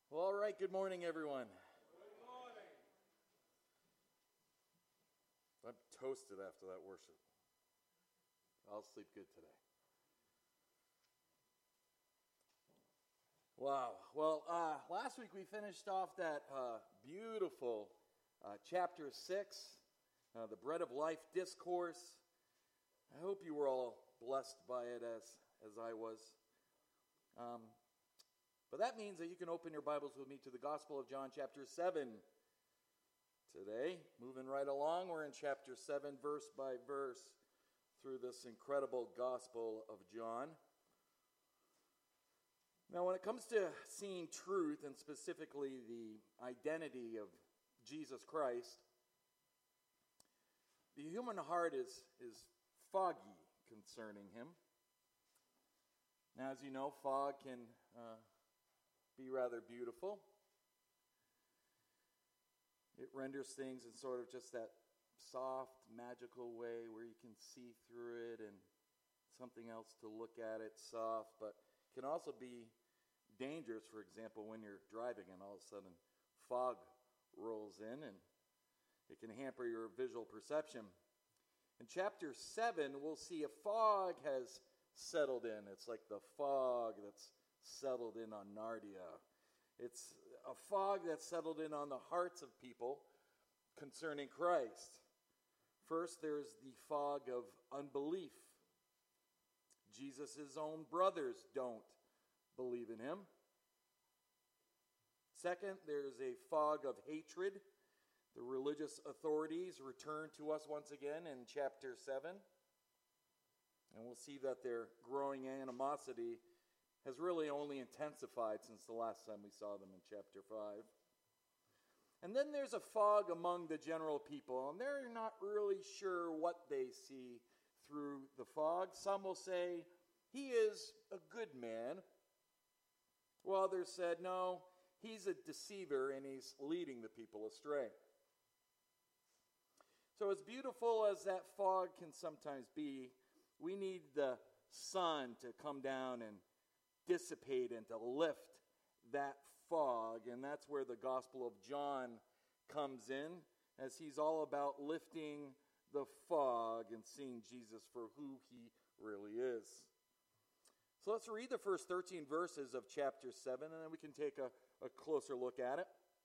Well, all right, good morning, everyone. Good morning. I'm toasted after that worship. I'll sleep good today. Wow. Well, last week we finished off that beautiful chapter 6, the Bread of Life discourse. I hope you were all blessed by it as I was. But that means that you can open your Bibles with me to the Gospel of John chapter 7 today. Moving right along, we're in chapter 7 verse by verse through this incredible Gospel of John. Now, when it comes to seeing truth, and specifically the identity of Jesus Christ, the human heart is foggy concerning him. Now, as you know, fog can be rather beautiful. It renders things in sort of just that soft, magical way where you can see through it and something else to look at it, soft, but can also be dangerous, for example, when you're driving and all of a sudden fog rolls in and it can hamper your visual perception. In chapter 7, we'll see a fog has settled in. It's like the fog that's settled in on Narnia. It's a fog that's settled in on the hearts of people concerning Christ. First, there's the fog of unbelief. Jesus' own brothers don't believe in him. Second, there's a fog of hatred. The religious authorities return to us once again in chapter 7. And we'll see that their growing animosity has really only intensified since the last time we saw them in chapter 5. And then there's a fog among the general people, and they're not really sure what they see through the fog. Some will say, he is a good man, while others said, no, he's a deceiver and he's leading the people astray. So as beautiful as that fog can sometimes be, we need the sun to come down and dissipate and to lift that fog. And that's where the Gospel of John comes in, as he's all about lifting the fog and seeing Jesus for who he really is. So let's read the first 13 verses of chapter 7, and then we can take a closer look at it.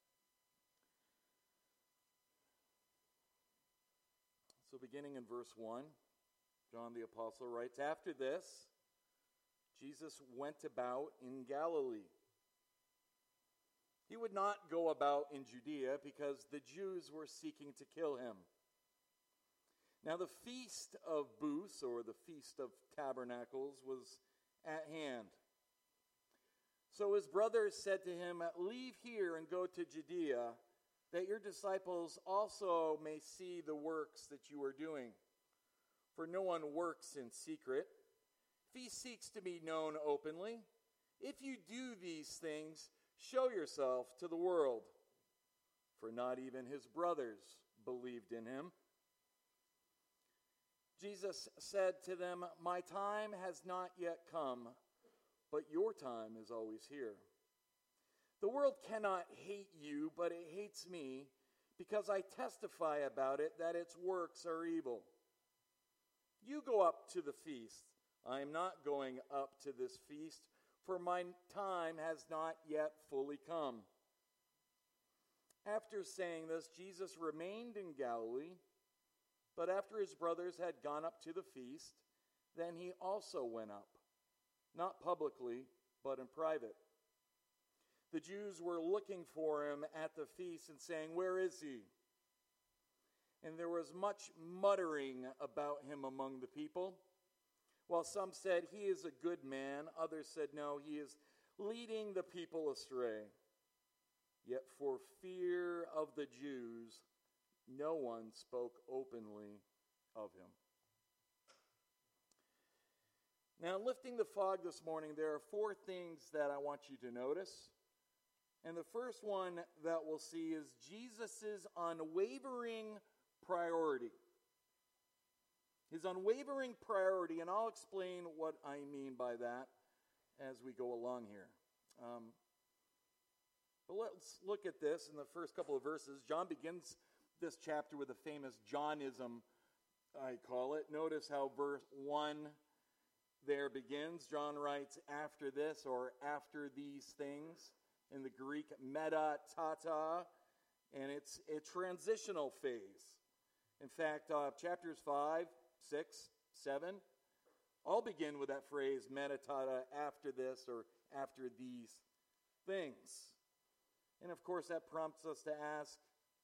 So beginning in verse 1, John the Apostle writes, "After this, Jesus went about in Galilee. He would not go about in Judea because the Jews were seeking to kill him. Now the feast of Booths, or the Feast of Tabernacles, was at hand. So his brothers said to him, 'Leave here and go to Judea, that your disciples also may see the works that you are doing. For no one works in secret if he seeks to be known openly. If you do these things, show yourself to the world.' For not even his brothers believed in him. Jesus said to them, 'My time has not yet come, but your time is always here. The world cannot hate you, but it hates me, because I testify about it that its works are evil. You go up to the feast. I am not going up to this feast, for my time has not yet fully come.' After saying this, Jesus remained in Galilee, but after his brothers had gone up to the feast, then he also went up, not publicly, but in private. The Jews were looking for him at the feast and saying, 'Where is he?' And there was much muttering about him among the people. While some said, 'He is a good man,' others said, 'No, he is leading the people astray.' Yet for fear of the Jews, no one spoke openly of him." Now, lifting the fog this morning, there are 4 things that I want you to notice. And the first one that we'll see is Jesus' unwavering priority. His unwavering priority, and I'll explain what I mean by that as we go along here. But let's look at this in the first couple of verses. John begins this chapter with a famous Johnism, I call it. Notice how verse 1 there begins. John writes, after this, or after these things. In the Greek, meta tata, and it's a transitional phase. In fact, chapters 5, 6, 7, all begin with that phrase, meta tata, after this, or after these things. And of course, that prompts us to ask,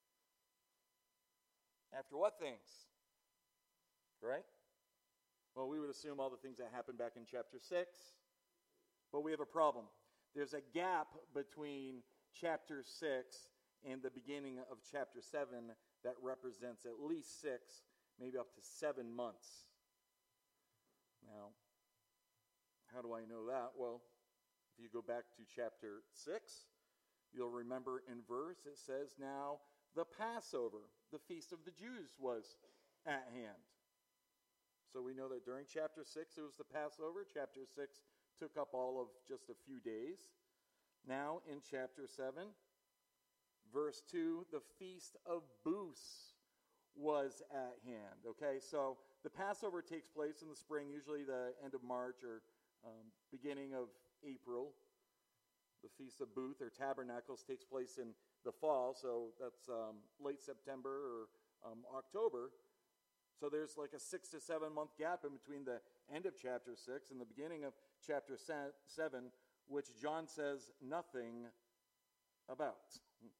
after what things? Right? Well, we would assume all the things that happened back in chapter 6, but we have a problem. There's a gap between chapter 6 and the beginning of chapter 7 that represents at least 6, maybe up to 7 months. Now, how do I know that? Well, if you go back to chapter 6, you'll remember in verse it says, now the Passover, the feast of the Jews, was at hand. So we know that during chapter 6 it was the Passover. Chapter 6 took up all of just a few days. Now in chapter 7, verse 2, the Feast of Booths was at hand. Okay, so the Passover takes place in the spring, usually the end of March or beginning of April. The Feast of Booth or Tabernacles takes place in the fall, so that's late September or October. So there's like a 6 to 7 month gap in between the end of chapter 6 and the beginning of chapter 7, which John says nothing about.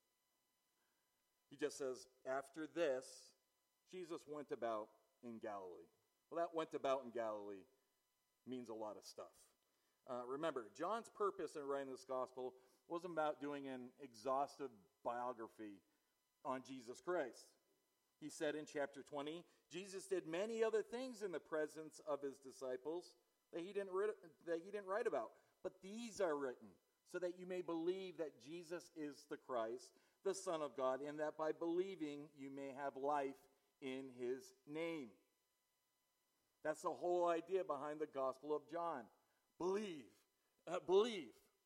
He just says, after this, Jesus went about in Galilee. Well, that went about in Galilee means a lot of stuff. Remember, John's purpose in writing this gospel wasn't about doing an exhaustive biography on Jesus Christ. He said in chapter 20, Jesus did many other things in the presence of his disciples that he didn't write about. But these are written so that you may believe that Jesus is the Christ, the Son of God, and that by believing you may have life in his name. That's the whole idea behind the Gospel of John. Believe. Believe.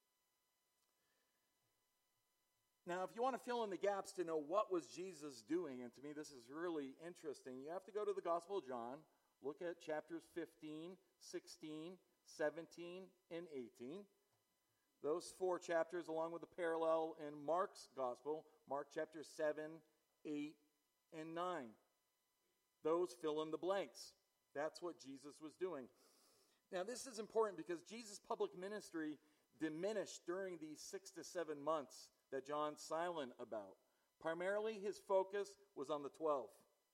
Now, if you want to fill in the gaps to know what was Jesus doing, and to me this is really interesting, you have to go to the Gospel of John, look at chapters 15, 16, 17, and 18. Those 4 chapters, along with the parallel in Mark's Gospel, Mark chapter 7, 8, and 9. Those fill in the blanks. That's what Jesus was doing. Now, this is important because Jesus' public ministry diminished during these 6 to 7 months that John's silent about. Primarily, his focus was on the 12.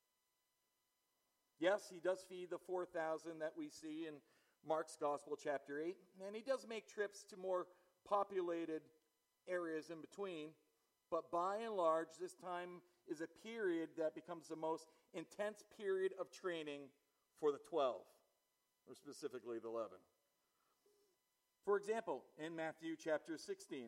Yes, he does feed the 4,000 that we see in Mark's Gospel, chapter 8, and he does make trips to more populated areas in between, but by and large, this time is a period that becomes the most intense period of training for the 12, or specifically the 11. For example, in Matthew chapter 16,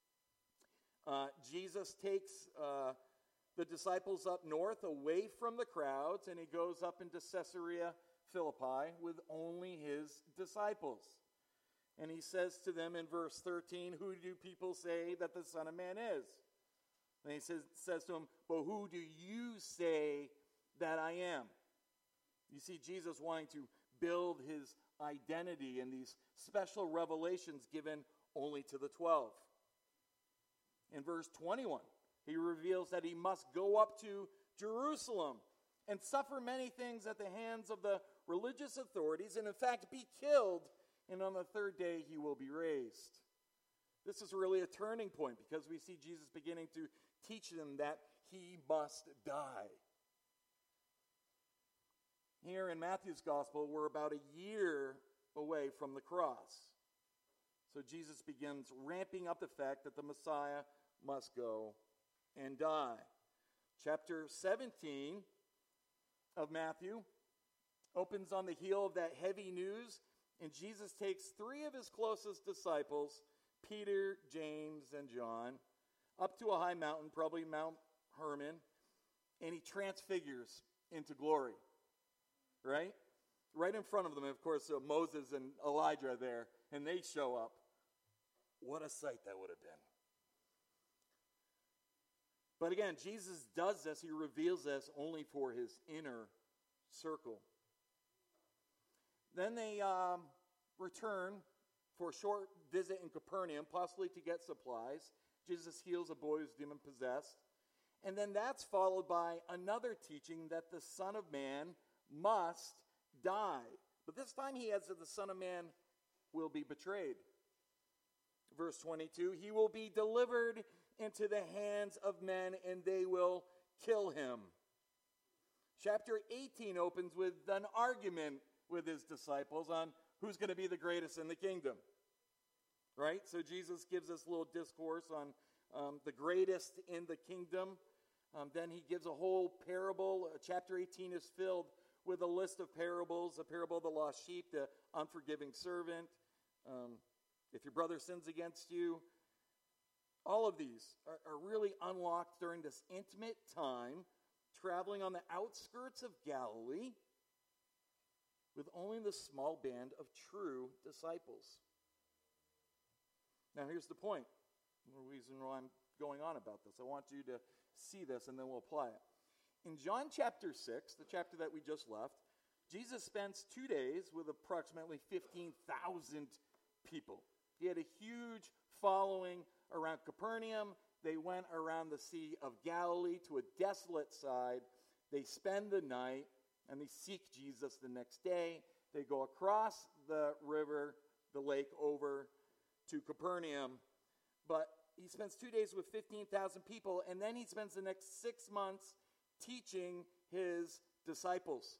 Jesus takes the disciples up north away from the crowds, and he goes up into Caesarea Philippi with only his disciples. And he says to them in verse 13, who do people say that the Son of Man is? And he says to them, but who do you say that I am? You see Jesus wanting to build his identity in these special revelations given only to the 12. In verse 21, he reveals that he must go up to Jerusalem and suffer many things at the hands of the religious authorities, and in fact be killed, and on the 3rd day he will be raised. This is really a turning point because we see Jesus beginning to teach them that he must die. Here in Matthew's Gospel, we're about a year away from the cross. So Jesus begins ramping up the fact that the Messiah must go and die. Chapter 17 of Matthew opens on the heel of that heavy news, and Jesus takes 3 of his closest disciples, Peter, James, and John, up to a high mountain, probably Mount Hermon, and he transfigures into glory. Right? Right in front of them, of course, Moses and Elijah are there, and they show up. What a sight that would have been. But again, Jesus does this, he reveals this only for his inner circle. Then they return for a short visit in Capernaum, possibly to get supplies. Jesus heals a boy who's demon-possessed. And then that's followed by another teaching that the Son of Man must die. But this time he adds that the Son of Man will be betrayed. Verse 22, he will be delivered into the hands of men and they will kill him. Chapter 18 opens with an argument with his disciples on who's going to be the greatest in the kingdom. Right? So Jesus gives this little discourse on the greatest in the kingdom. Then he gives a whole parable. Chapter 18 is filled with a list of parables. The parable of the lost sheep, the unforgiving servant, if your brother sins against you. All of these are really unlocked during this intimate time, traveling on the outskirts of Galilee with only the small band of true disciples. Now here's the point, the reason why I'm going on about this. I want you to see this and then we'll apply it. In John chapter 6, the chapter that we just left, Jesus spends 2 days with approximately 15,000 people. He had a huge following around Capernaum. They went around the Sea of Galilee to a desolate side. They spend the night and they seek Jesus the next day. They go across the river, the lake, over to Capernaum. But he spends 2 days with 15,000 people, and then he spends the next 6 months teaching his disciples.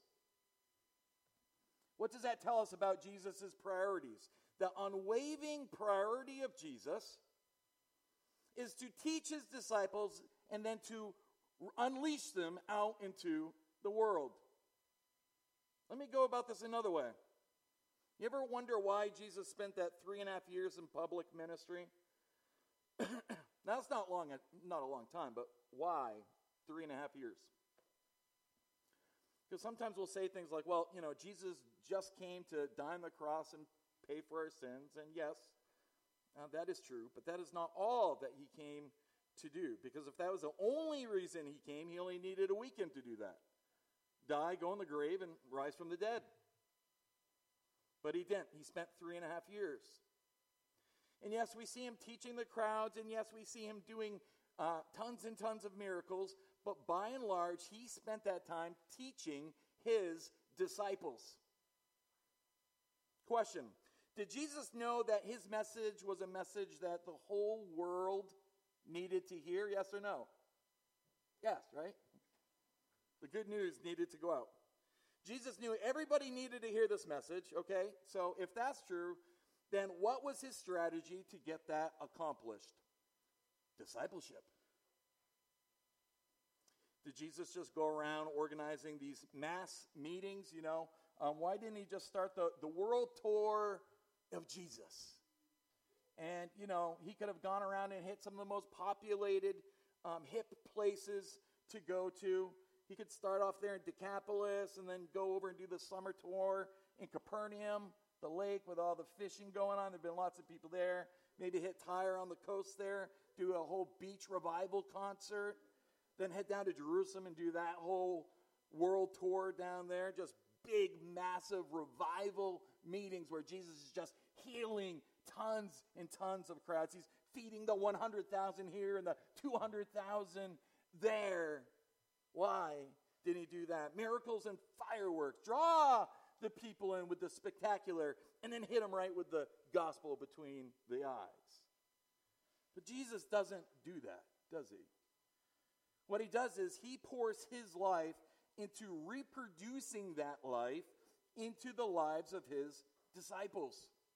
What does that tell us about Jesus' priorities? The unwavering priority of Jesus is to teach his disciples and then to unleash them out into the world. Let me go about this another way. You ever wonder why Jesus spent that 3.5 years in public ministry? Now, it's not a long time, but why 3.5 years? Because sometimes we'll say things like, well, Jesus just came to die on the cross and pay for our sins. And yes, that is true, but that is not all that he came to do. Because if that was the only reason he came, he only needed a weekend to do that. Die, go in the grave, and rise from the dead. But he didn't. He spent 3.5 years. And yes, we see him teaching the crowds, and yes, we see him doing tons and tons of miracles, but by and large, he spent that time teaching his disciples. Question: did Jesus know that his message was a message that the whole world needed to hear? Yes or no? Yes, right? The good news needed to go out. Jesus knew everybody needed to hear this message, okay? So if that's true, then what was his strategy to get that accomplished? Discipleship. Did Jesus just go around organizing these mass meetings, why didn't he just start the world tour of Jesus? And, he could have gone around and hit some of the most populated, hip places to go to. He could start off there in Decapolis and then go over and do the summer tour in Capernaum, the lake with all the fishing going on. There have been lots of people there. Maybe hit Tyre on the coast there, do a whole beach revival concert. Then head down to Jerusalem and do that whole world tour down there. Just big, massive revival meetings where Jesus is just healing tons and tons of crowds. He's feeding the 100,000 here and the 200,000 there. Why did he do that? Miracles and fireworks. Draw the people in with the spectacular and then hit them right with the gospel between the eyes. But Jesus doesn't do that, does he? What he does is he pours his life into reproducing that life into the lives of his disciples.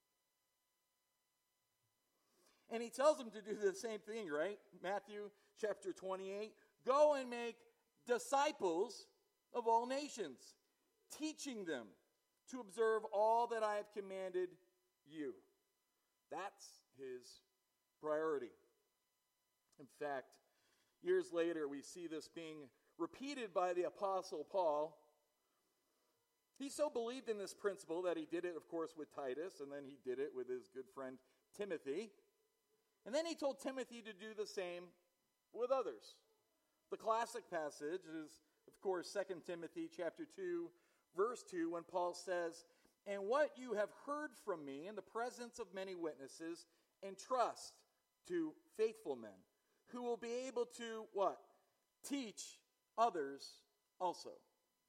And he tells them to do the same thing, right? Matthew chapter 28. Go and make disciples of all nations, teaching them to observe all that I have commanded you. That's his priority. In fact, years later, we see this being repeated by the Apostle Paul. He so believed in this principle that he did it, of course, with Titus, and then he did it with his good friend Timothy. And then he told Timothy to do the same with others. The classic passage is, of course, 2 Timothy chapter 2, verse 2, when Paul says, "And what you have heard from me in the presence of many witnesses, entrust to faithful men, who will be able to," what? "Teach others also."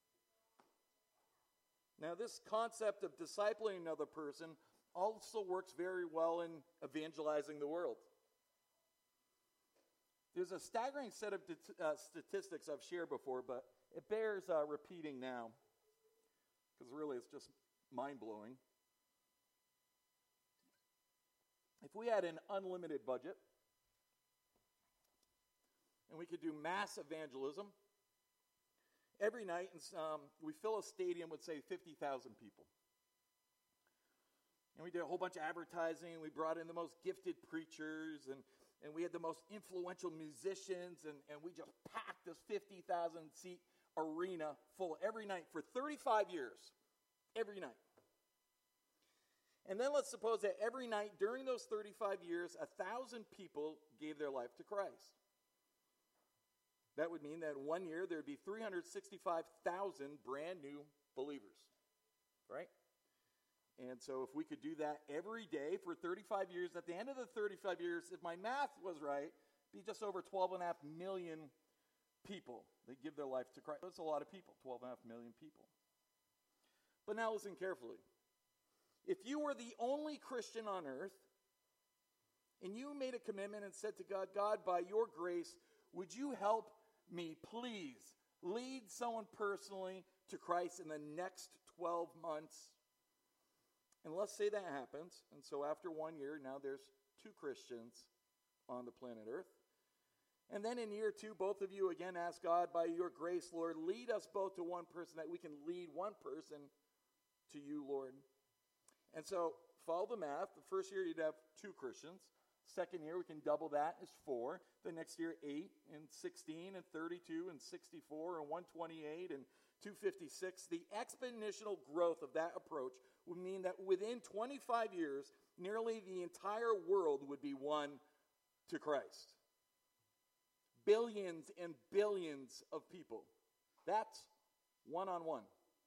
Now, this concept of discipling another person also works very well in evangelizing the world. There's a staggering set of statistics I've shared before, but it bears repeating now, because really it's just mind-blowing. If we had an unlimited budget, and we could do mass evangelism, every night we fill a stadium with, say, 50,000 people. And we did a whole bunch of advertising, and we brought in the most gifted preachers, and we had the most influential musicians, and we just packed this 50,000-seat arena full every night for 35 years. Every night. And then let's suppose that every night during those 35 years, 1,000 people gave their life to Christ. That would mean that in 1 year there would be 365,000 brand new believers. Right? And so if we could do that every day for 35 years, at the end of the 35 years, if my math was right, it'd be just over 12.5 million people that give their life to Christ. That's a lot of people, 12.5 million people. But now listen carefully. If you were the only Christian on earth, and you made a commitment and said to God, "God, by your grace, would you help me, please, lead someone personally to Christ in the next 12 months?" And let's say that happens. And so after 1 year, now there's 2 Christians on the planet Earth. And then in year 2, both of you again ask God, "By your grace, Lord, lead us both to one person, that we can lead one person to you, Lord." And so follow the math. The first year you'd have 2 Christians. Second year we can double that, is 4. The next year 8 and 16 and 32 and 64 and 128 and 256. The exponential growth of that approach would mean that within 25 years, nearly the entire world would be won to Christ. Billions and billions of people. That's one-on-one.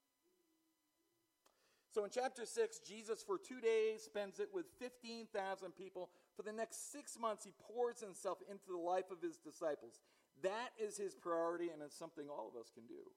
So in chapter 6, Jesus for 2 days spends it with 15,000 people. For the next 6 months, he pours himself into the life of his disciples. That is his priority, and it's something all of us can do.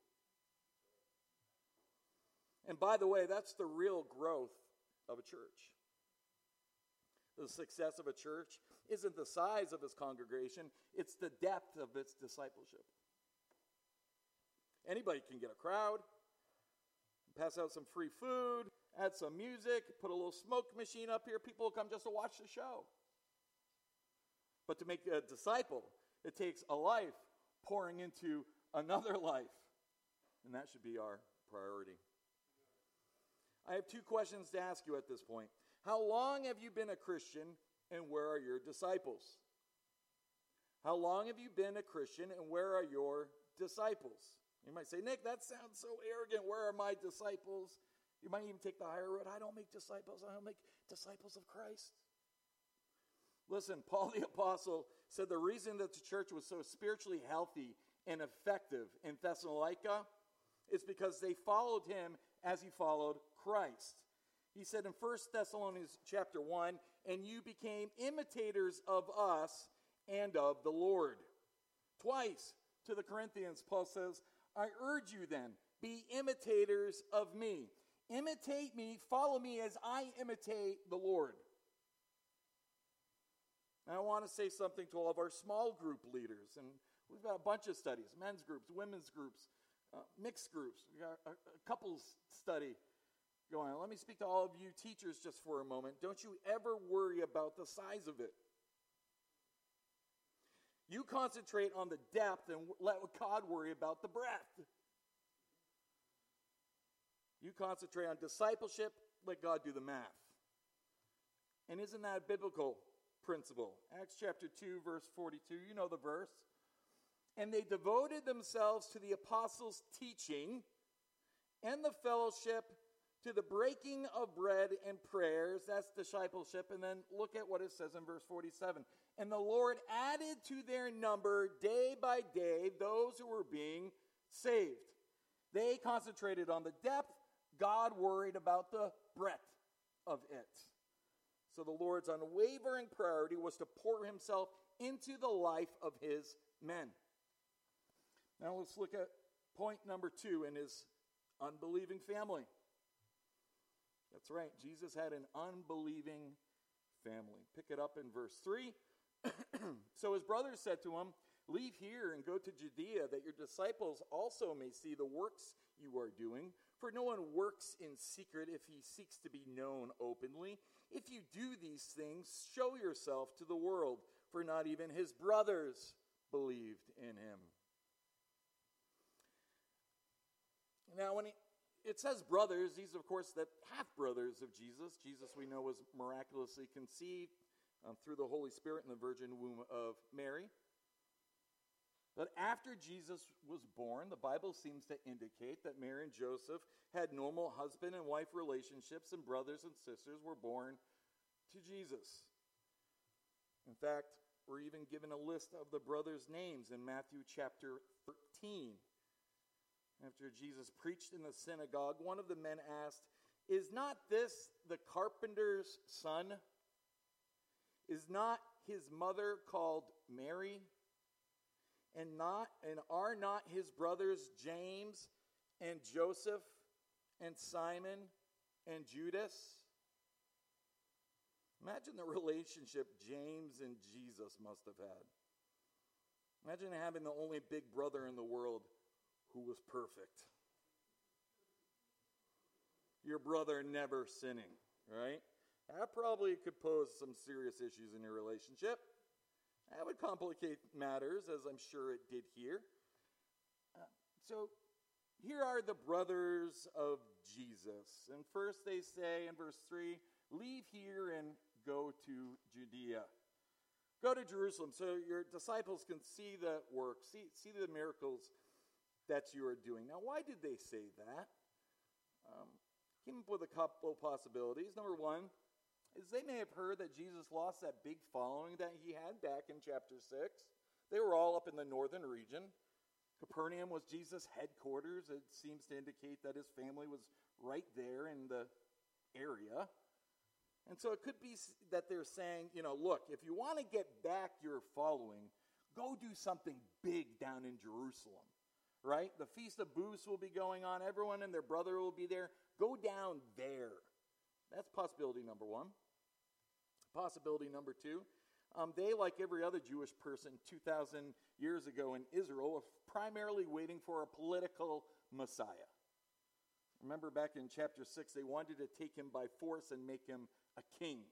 And by the way, that's the real growth of a church. The success of a church isn't the size of its congregation, it's the depth of its discipleship. Anybody can get a crowd, pass out some free food, add some music, put a little smoke machine up here. People will come just to watch the show. But to make a disciple, it takes a life pouring into another life. And that should be our priority. I have 2 questions to ask you at this point. How long have you been a Christian, and where are your disciples? How long have you been a Christian, and where are your disciples? You might say, "Nick, that sounds so arrogant. Where are my disciples?" You might even take the higher road. "I don't make disciples. I don't make disciples of Christ." Listen, Paul the Apostle said the reason that the church was so spiritually healthy and effective in Thessalonica is because they followed him as he followed Christ. He said in 1 Thessalonians chapter 1, "And you became imitators of us and of the Lord." Twice to the Corinthians, Paul says, "I urge you then, be imitators of me." Imitate me, follow me as I imitate the Lord. And I want to say something to all of our small group leaders. And we've got a bunch of studies, men's groups, women's groups, mixed groups. We've got a couples study going on. Let me speak to all of you teachers just for a moment. Don't you ever worry about the size of it. You concentrate on the depth and let God worry about the breadth. You concentrate on discipleship, let God do the math. And isn't that a biblical principle? Acts chapter 2, verse 42, you know the verse. "And they devoted themselves to the apostles' teaching and the fellowship, to the breaking of bread and prayers. That's discipleship. And then look at what it says in verse 47. And the Lord added to their number day by day those who were being saved. They concentrated on the depth. God worried about the breadth of it. So the Lord's unwavering priority was to pour himself into the life of his men. Now let's look at point number 2 in his unbelieving family. That's right, Jesus had an unbelieving family. Pick it up in verse 3. So his brothers said to him, "Leave here and go to Judea, that your disciples also may see the works you are doing. For no one works in secret if he seeks to be known openly. If you do these things, show yourself to the world, for not even his brothers believed in him." Now, when it says brothers, these are, of course, the half-brothers of Jesus. Jesus, we know, was miraculously conceived through the Holy Spirit in the virgin womb of Mary. But after Jesus was born, the Bible seems to indicate that Mary and Joseph had normal husband and wife relationships, and brothers and sisters were born to Jesus. In fact, we're even given a list of the brothers' names in Matthew chapter 13. After Jesus preached in the synagogue, one of the men asked, "Is not this the carpenter's son? Is not his mother called Mary? And are not his brothers James and Joseph and Simon and Judas?" Imagine the relationship James and Jesus must have had. Imagine having the only big brother in the world who was perfect. Your brother never sinning, right? That probably could pose some serious issues in your relationship. That would complicate matters, as I'm sure it did here. So here are the brothers of Jesus. And first they say in verse 3, "Leave here and go to Judea." Go to Jerusalem so your disciples can see the work, see the miracles that you are doing. Now, why did they say that? Came up with a couple possibilities. Number one is they may have heard that Jesus lost that big following that he had back in chapter 6. They were all up in the northern region. Capernaum was Jesus' headquarters. It seems to indicate that his family was right there in the area. And so it could be that they're saying, look, if you want to get back your following, go do something big down in Jerusalem, right? The Feast of Booths will be going on. Everyone and their brother will be there. Go down there. That's possibility number one. Possibility number two, they, like every other Jewish person 2,000 years ago in Israel, were primarily waiting for a political Messiah. Remember back in chapter 6, they wanted to take him by force and make him a king.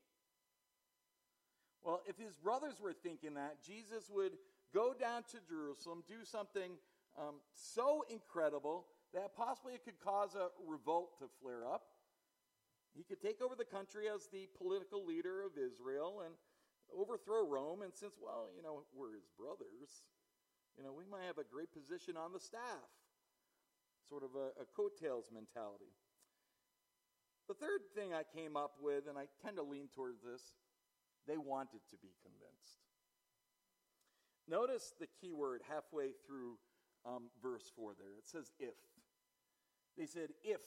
Well, if his brothers were thinking that, Jesus would go down to Jerusalem, do something so incredible that possibly it could cause a revolt to flare up. He could take over the country as the political leader of Israel and overthrow Rome. And since, we're his brothers, we might have a great position on the staff. Sort of a coattails mentality. The third thing I came up with, and I tend to lean towards this, they wanted to be convinced. Notice the key word halfway through verse 4 there. It says if. They said, if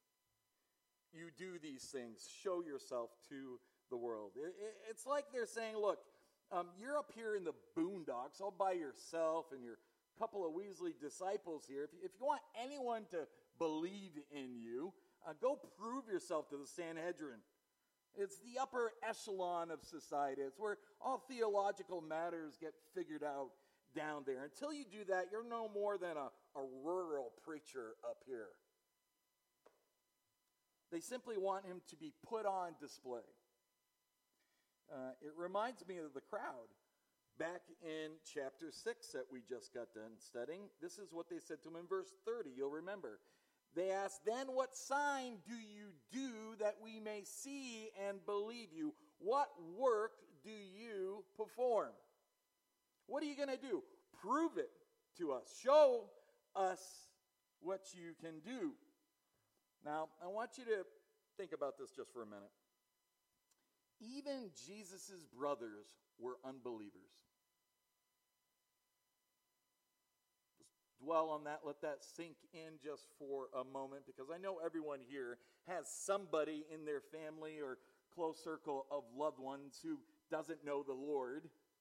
you do these things, show yourself to the world. It's like they're saying, look, you're up here in the boondocks all by yourself and your couple of Weasley disciples here. If you want anyone to believe in you, go prove yourself to the Sanhedrin. It's the upper echelon of society. It's where all theological matters get figured out down there. Until you do that, you're no more than a rural preacher up here. They simply want him to be put on display. It reminds me of the crowd back in chapter 6 that we just got done studying. This is what they said to him in verse 30. You'll remember. They asked, "Then what sign do you do that we may see and believe you? What work do you perform?" What are you going to do? Prove it to us. Show us what you can do. Now, I want you to think about this just for a minute. Even Jesus' brothers were unbelievers. Just dwell on that. Let that sink in just for a moment, because I know everyone here has somebody in their family or close circle of loved ones who doesn't know the Lord.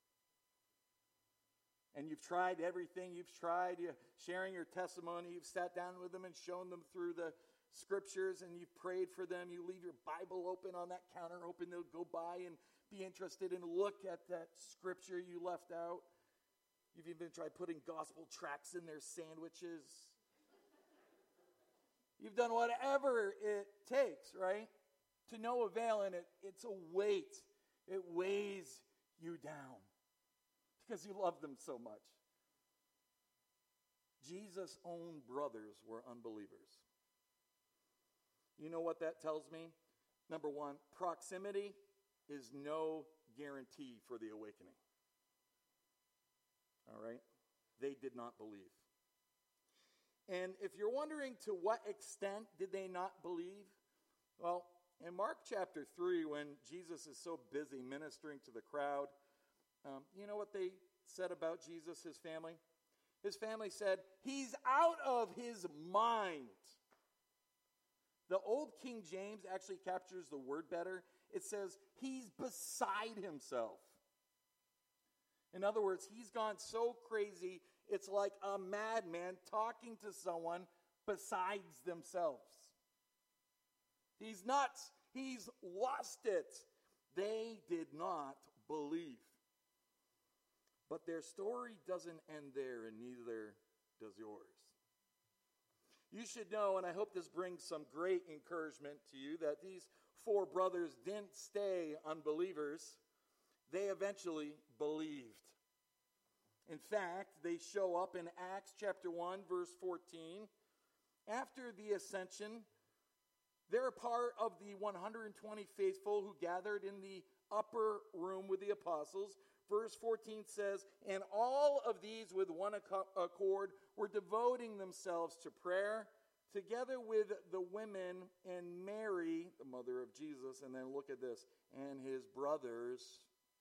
And you've tried everything. You've tried sharing your testimony. You've sat down with them and shown them through the scriptures, and you've prayed for them. You leave your Bible open on that counter, hoping they'll go by and be interested and look at that scripture you left out. You've even tried putting gospel tracts in their sandwiches. You've done whatever it takes, right? To no avail, and it's a weight. It weighs you down because you love them so much. Jesus' own brothers were unbelievers. You know what that tells me? Number one, proximity is no guarantee for the awakening. All right? They did not believe. And if you're wondering to what extent did they not believe, well, in Mark chapter 3, when Jesus is so busy ministering to the crowd, you know what they said about Jesus, his family? His family said, "He's out of his mind." The old King James actually captures the word better. It says, he's beside himself. In other words, he's gone so crazy, it's like a madman talking to someone besides themselves. He's nuts. He's lost it. They did not believe. But their story doesn't end there, and neither does yours. You should know, and I hope this brings some great encouragement to you, that these four brothers didn't stay unbelievers. They eventually believed. In fact, they show up in Acts chapter 1, verse 14. After the ascension, they're a part of the 120 faithful who gathered in the upper room with the apostles. Verse 14 says, "And all of these with one accord were devoting themselves to prayer, together with the women and Mary, the mother of Jesus," and then look at this, "and his brothers."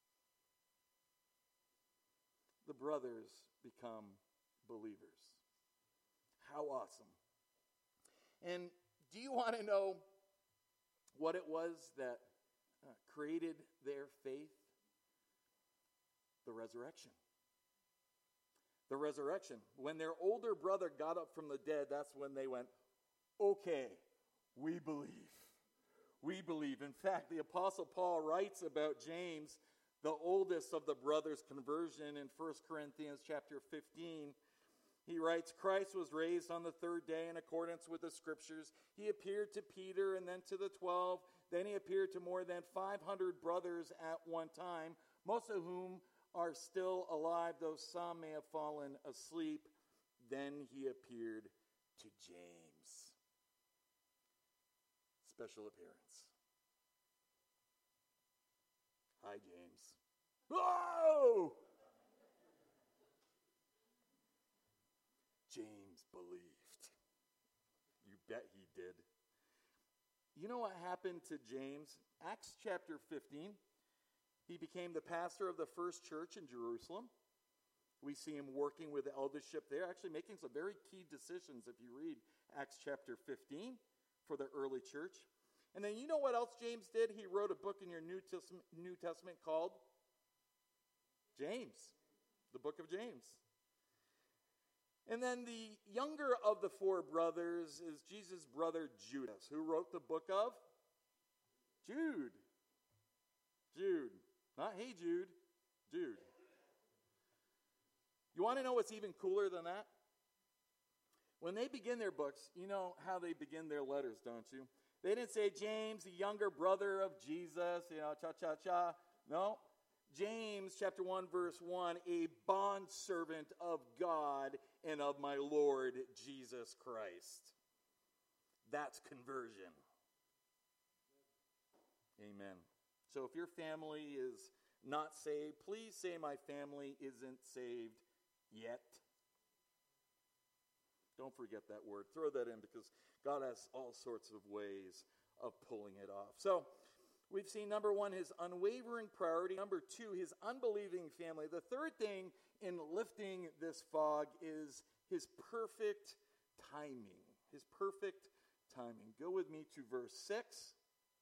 The brothers become believers. How awesome. And do you want to know what it was that created their faith? The resurrection. The resurrection. When their older brother got up from the dead, that's when they went, "Okay, we believe. We believe." In fact, the Apostle Paul writes about James, the oldest of the brothers' conversion, in 1 Corinthians chapter 15. He writes, "Christ was raised on the third day in accordance with the scriptures. He appeared to Peter and then to the 12. Then he appeared to more than 500 brothers at one time, most of whom are still alive, though some may have fallen asleep. Then he appeared to James." Special appearance. Hi, James. Whoa! James believed. You bet he did. You know what happened to James? Acts chapter 15. He became the pastor of the first church in Jerusalem. We see him working with the eldership there, actually making some very key decisions if you read Acts chapter 15 for the early church. And then you know what else James did? He wrote a book in your New Testament called James, the book of James. And then the younger of the four brothers is Jesus' brother Judas, who wrote the book of Jude. Jude. Not "Hey Jude," Jude. You want to know what's even cooler than that? When they begin their books, you know how they begin their letters, don't you? They didn't say James, the younger brother of Jesus, cha-cha-cha. No. James chapter 1, verse 1, "A bondservant of God and of my Lord Jesus Christ." That's conversion. Amen. So if your family is not saved, please say, "My family isn't saved yet." Don't forget that word. Throw that in because God has all sorts of ways of pulling it off. So we've seen, number one, his unwavering priority. Number two, his unbelieving family. The third thing in lifting this fog is his perfect timing. His perfect timing. Go with me to verse 6.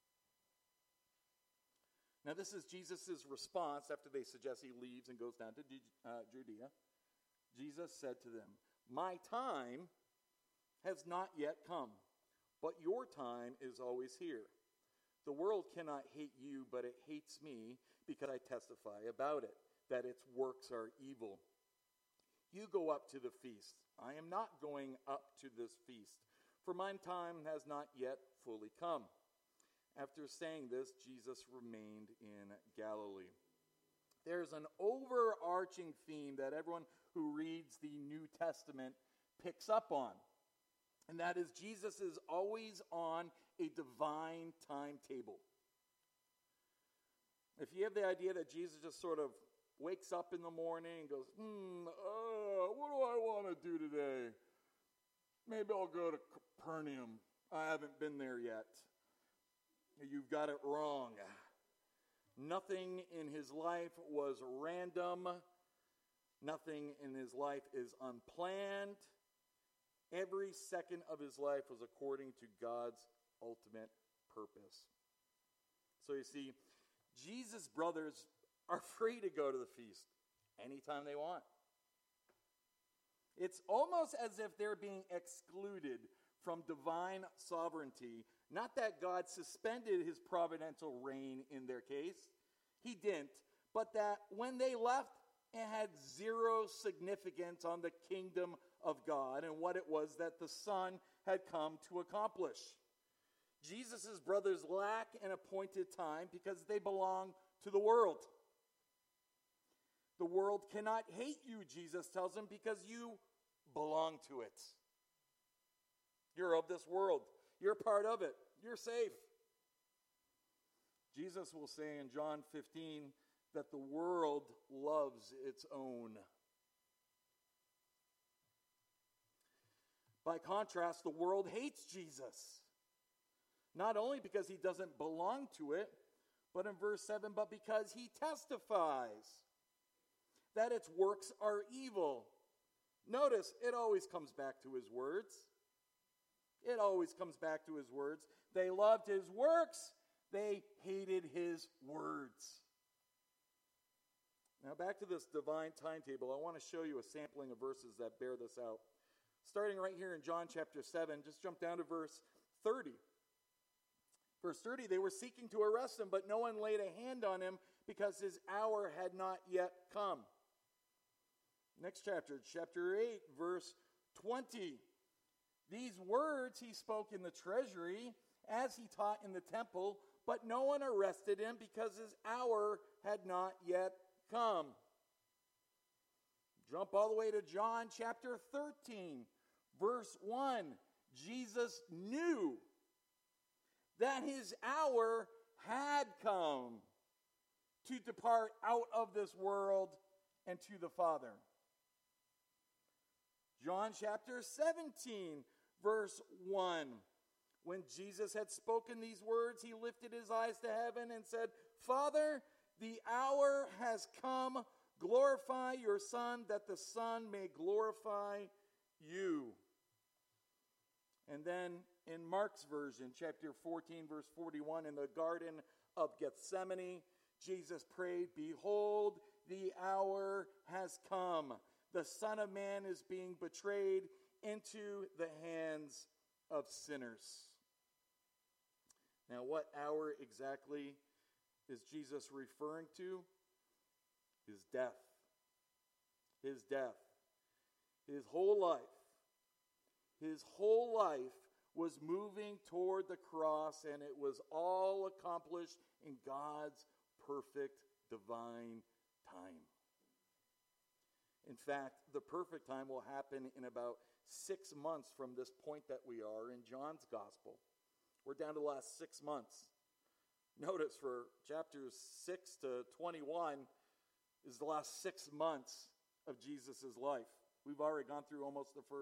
Now this is Jesus' response after they suggest he leaves and goes down to Judea. Jesus said to them, "My time has not yet come, but your time is always here. The world cannot hate you, but it hates me because I testify about it, that its works are evil. You go up to the feast. I am not going up to this feast, for my time has not yet fully come." After saying this, Jesus remained in Galilee. There's an overarching theme that everyone who reads the New Testament picks up on. And that is Jesus is always on a divine timetable. If you have the idea that Jesus just sort of wakes up in the morning and goes, what do I want to do today? Maybe I'll go to Capernaum. I haven't been there yet. You've got it wrong. Nothing in his life was random. Nothing in his life is unplanned. Every second of his life was according to God's ultimate purpose. So you see, Jesus' brothers are free to go to the feast anytime they want. It's almost as if they're being excluded from divine sovereignty. Not that God suspended his providential reign in their case. He didn't. But that when they left, it had zero significance on the kingdom of God and what it was that the Son had come to accomplish. Jesus' brothers lack an appointed time because they belong to the world. The world cannot hate you, Jesus tells them, because you belong to it. You're of this world. You're part of it. You're safe. Jesus will say in John 15 that the world loves its own. By contrast, the world hates Jesus. Not only because he doesn't belong to it, but in verse 7, but because he testifies that its works are evil. Notice, it always comes back to his words. It always comes back to his words. They loved his works. They hated his words. Now back to this divine timetable. I want to show you a sampling of verses that bear this out. Starting right here in John chapter 7, just jump down to verse 30. Verse 30, they were seeking to arrest him, but no one laid a hand on him because his hour had not yet come. Next chapter, chapter 8, verse 20. These words he spoke in the treasury as he taught in the temple, but no one arrested him because his hour had not yet come. Jump all the way to John chapter 13, verse 1. Jesus knew that his hour had come to depart out of this world and to the Father. John chapter 17, verse 1. When Jesus had spoken these words, he lifted his eyes to heaven and said, "Father, the hour has come. Glorify your Son, that the Son may glorify you." And then in Mark's version, chapter 14, verse 41, in the Garden of Gethsemane, Jesus prayed, "Behold, the hour has come. The Son of Man is being betrayed into the hands of sinners." Now, what hour exactly is Jesus referring to? His death. His death. His whole life was moving toward the cross, and it was all accomplished in God's perfect divine time. In fact, the perfect time will happen in about 6 months from this point that we are in John's gospel. We're down to the last 6 months. Notice for chapters 6 to 21 is the last 6 months of Jesus' life. We've already gone through almost the first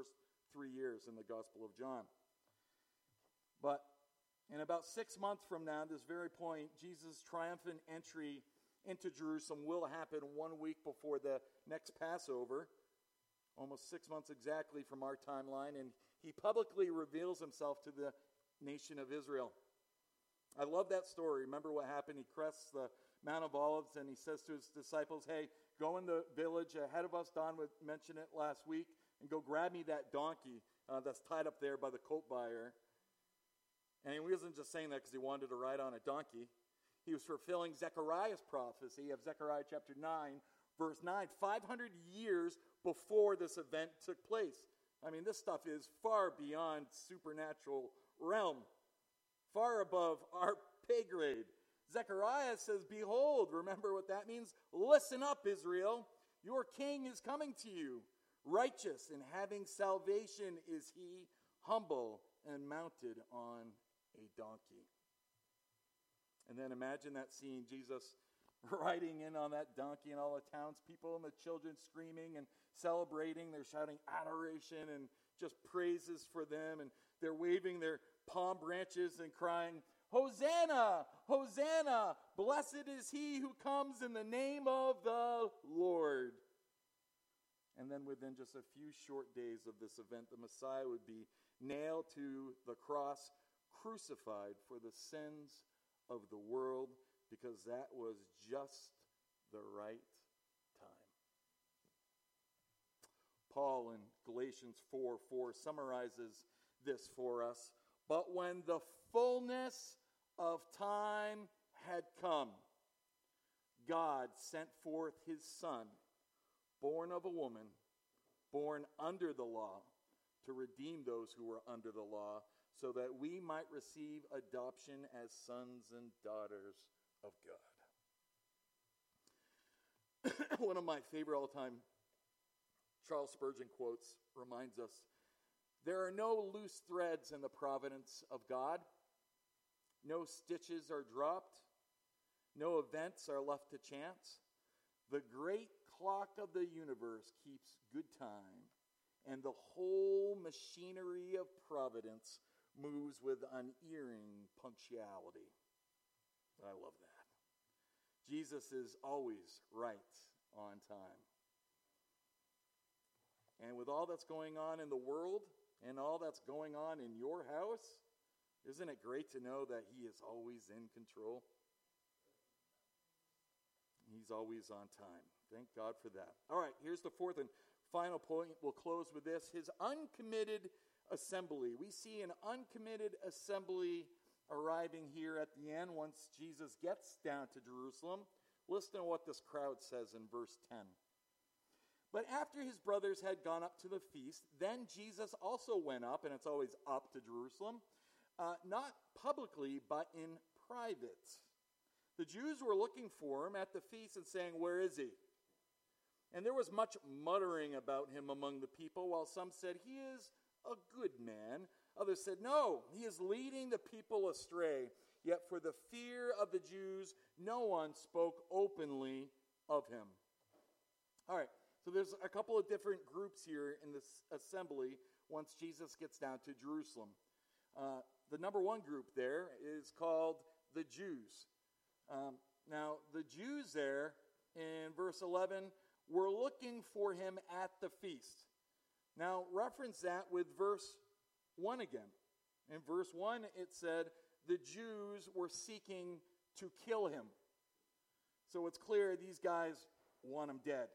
3 years in the Gospel of John. But in about 6 months from now, this very point, Jesus' triumphant entry into Jerusalem will happen 1 week before the next Passover, almost 6 months exactly from our timeline, and he publicly reveals himself to the nation of Israel. I love that story. Remember what happened? He crests the Mount of Olives, and he says to his disciples, hey, go in the village ahead of us. Don mentioned it last week, and go grab me that donkey that's tied up there by the coat buyer. And he wasn't just saying that because he wanted to ride on a donkey. He was fulfilling Zechariah's prophecy of Zechariah chapter 9, verse 9, 500 years before this event took place. I mean, this stuff is far beyond supernatural realm, far above our pay grade. Zechariah says, behold, remember what that means? Listen up, Israel. Your king is coming to you. Righteous and having salvation is he, humble and mounted on a donkey. And then imagine that scene, Jesus riding in on that donkey and all the townspeople and the children screaming and celebrating. They're shouting adoration and just praises for them. And they're waving their palm branches and crying, Hosanna! Hosanna! Blessed is he who comes in the name of the Lord. And then within just a few short days of this event, the Messiah would be nailed to the cross, crucified for the sins of the world, because that was just the right time. Paul in Galatians 4:4 summarizes this for us. But when the fullness of time had come, God sent forth his Son, born of a woman, born under the law, to redeem those who were under the law, so that we might receive adoption as sons and daughters of God. One of my favorite all-time Charles Spurgeon quotes reminds us, there are no loose threads in the providence of God. No stitches are dropped. No events are left to chance. The great clock of the universe keeps good time, and the whole machinery of providence moves with unerring punctuality. I love that. Jesus is always right on time. And with all that's going on in the world and all that's going on in your house, isn't it great to know that he is always in control? He's always on time. Thank God for that. All right, here's the fourth and final point. We'll close with this. His uncommitted assembly. We see an uncommitted assembly arriving here at the end once Jesus gets down to Jerusalem. Listen to what this crowd says in verse 10. But after his brothers had gone up to the feast, then Jesus also went up, and it's always up to Jerusalem, not publicly, but in private. The Jews were looking for him at the feast and saying, where is he? And there was much muttering about him among the people, while some said, he is a good man. Others said, no, he is leading the people astray. Yet for the fear of the Jews, no one spoke openly of him. All right, so there's a couple of different groups here in this assembly once Jesus gets down to Jerusalem. The number one group there is called the Jews. Now, the Jews there in verse 11 were looking for him at the feast. Now, reference that with verse 1 again. In verse 1, it said the Jews were seeking to kill him. So it's clear these guys want him dead.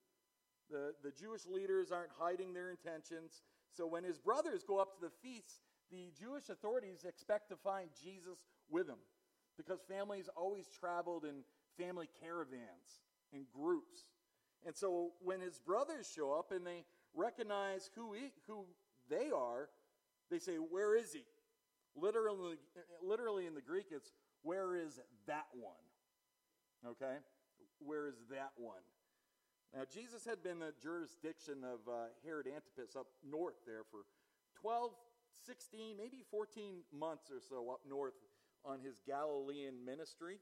The Jewish leaders aren't hiding their intentions. So when his brothers go up to the feast, the Jewish authorities expect to find Jesus with him, because families always traveled in family caravans, in groups. And so when his brothers show up and they recognize who they are, they say, where is he? Literally in the Greek, it's, where is that one? Okay? Where is that one? Now, Jesus had been in the jurisdiction of Herod Antipas up north there for 12, 16, maybe 14 months or so up north on his Galilean ministry.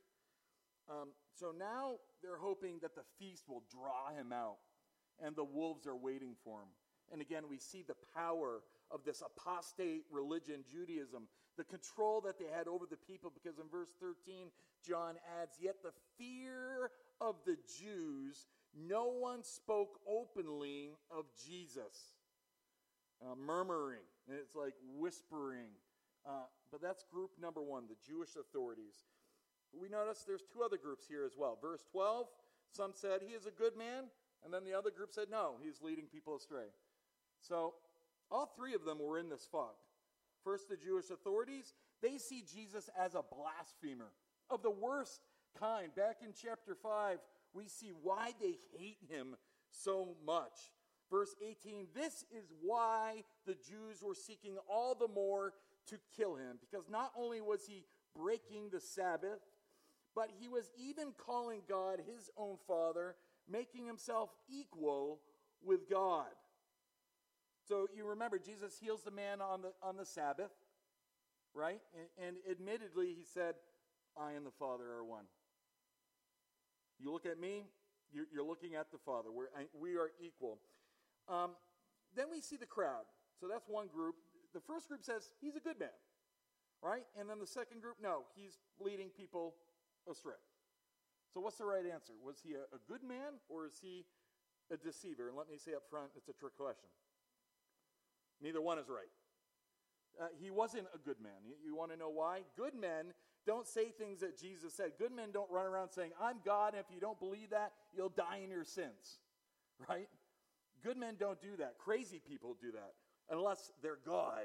So now they're hoping that the feast will draw him out, and the wolves are waiting for him. And again, we see the power of this apostate religion, Judaism, the control that they had over the people, because in verse 13, John adds, "Yet the fear of the Jews, no one spoke openly of Jesus." Murmuring, it's like whispering. But that's group number one, the Jewish authorities. We notice there's two other groups here as well. Verse 12, some said, "He is a good man," and then the other group said, "No, he's leading people astray." So all three of them were in this fog. First, the Jewish authorities, they see Jesus as a blasphemer of the worst kind. Back in chapter 5, we see why they hate him so much. Verse 18, "This is why the Jews were seeking all the more to kill him, because not only was he breaking the Sabbath, but he was even calling God his own Father, making himself equal with God." So you remember, Jesus heals the man on the Sabbath, right? And admittedly, he said, "I and the Father are one." You look at me, you're looking at the Father. We are equal. Then we see the crowd. So that's one group. The first group says, "He's a good man," right? And then the second group, "No, he's leading people astray." So what's the right answer? Was he a good man, or is he a deceiver? And let me say up front, it's a trick question. Neither one is right. He wasn't a good man. You want to know why? Good men don't say things that Jesus said. Good men don't run around saying, "I'm God, and if you don't believe that, you'll die in your sins," right? Good men don't do that. Crazy people do that, unless they're God.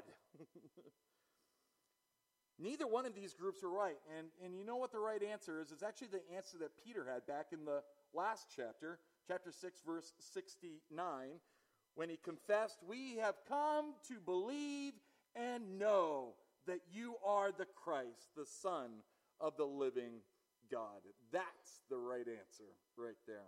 Neither one of these groups are right. And you know what the right answer is? It's actually the answer that Peter had back in the last chapter, chapter 6, verse 69, when he confessed, "We have come to believe and know that you are the Christ, the Son of the living God." That's the right answer right there.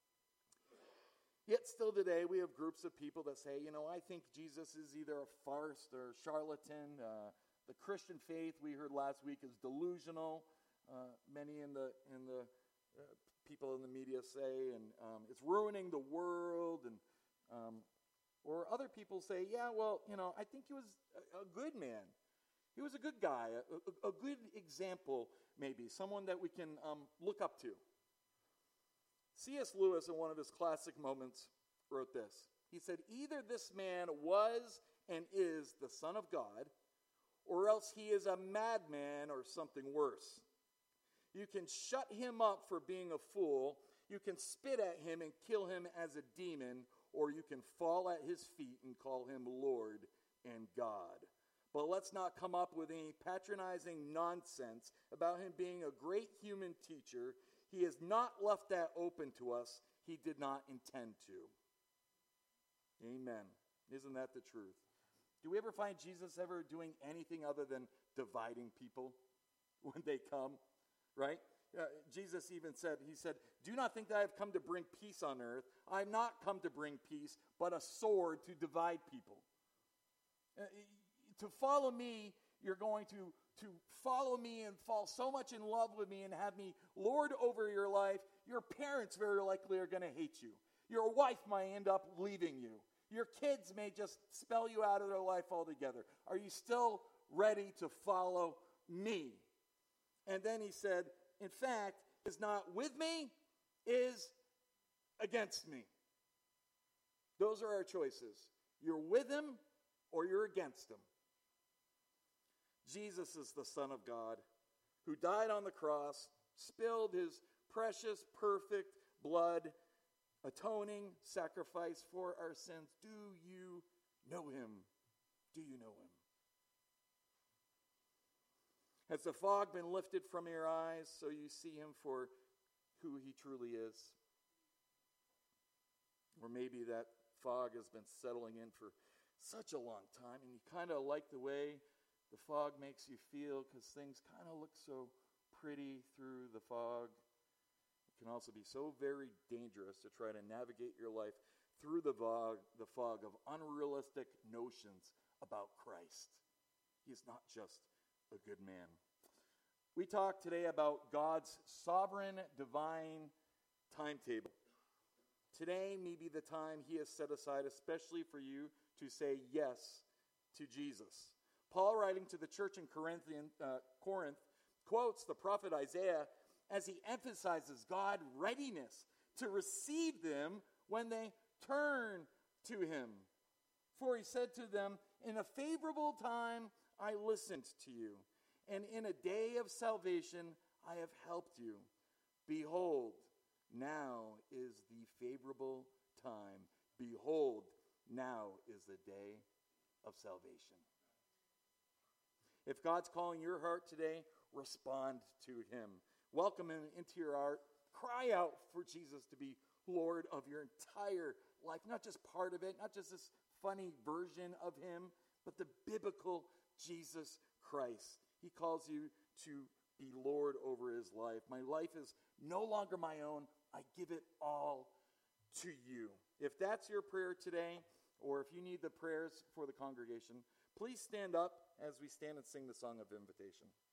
Yet still today, we have groups of people that say, "I think Jesus is either a farce or a charlatan. The Christian faith, we heard last week, is delusional." Many in the people in the media say, and it's ruining the world. And or other people say, "Yeah, well, I think he was a good man. He was a good guy, a good example, maybe, someone that we can look up to." C.S. Lewis, in one of his classic moments, wrote this. He said, "Either this man was and is the Son of God, or else he is a madman or something worse. You can shut him up for being a fool, you can spit at him and kill him as a demon, or you can fall at his feet and call him Lord and God. But let's not come up with any patronizing nonsense about him being a great human teacher. He has not left that open to us. He did not intend to." Amen. Isn't that the truth? Do we ever find Jesus ever doing anything other than dividing people when they come? Right? Jesus even said, "Do not think that I have come to bring peace on earth. I have not come to bring peace, but a sword to divide people." To follow me, you're going to follow me and fall so much in love with me and have me lord over your life. Your parents very likely are going to hate you. Your wife might end up leaving you. Your kids may just spell you out of their life altogether. Are you still ready to follow me? And then he said, in fact, is not with me, is against me. Those are our choices. You're with him or you're against him. Jesus is the Son of God who died on the cross, spilled his precious, perfect blood, atoning sacrifice for our sins. Do you know him? Do you know him? Has the fog been lifted from your eyes so you see him for who he truly is? Or maybe that fog has been settling in for such a long time and you kind of like the way the fog makes you feel because things kind of look so pretty through the fog. It can also be so very dangerous to try to navigate your life through the fog of unrealistic notions about Christ. He is not just a good man. We talk today about God's sovereign, divine timetable. Today may be the time he has set aside especially for you to say yes to Jesus. Paul, writing to the church in Corinth, quotes the prophet Isaiah as he emphasizes God's readiness to receive them when they turn to him. For he said to them, "In a favorable time I listened to you, and in a day of salvation I have helped you. Behold, now is the favorable time. Behold, now is the day of salvation." If God's calling your heart today, respond to him. Welcome him into your heart. Cry out for Jesus to be Lord of your entire life, not just part of it, not just this funny version of him, but the biblical Jesus Christ. He calls you to be Lord over his life. My life is no longer my own. I give it all to you. If that's your prayer today, or if you need the prayers for the congregation, please stand up as we stand and sing the song of invitation.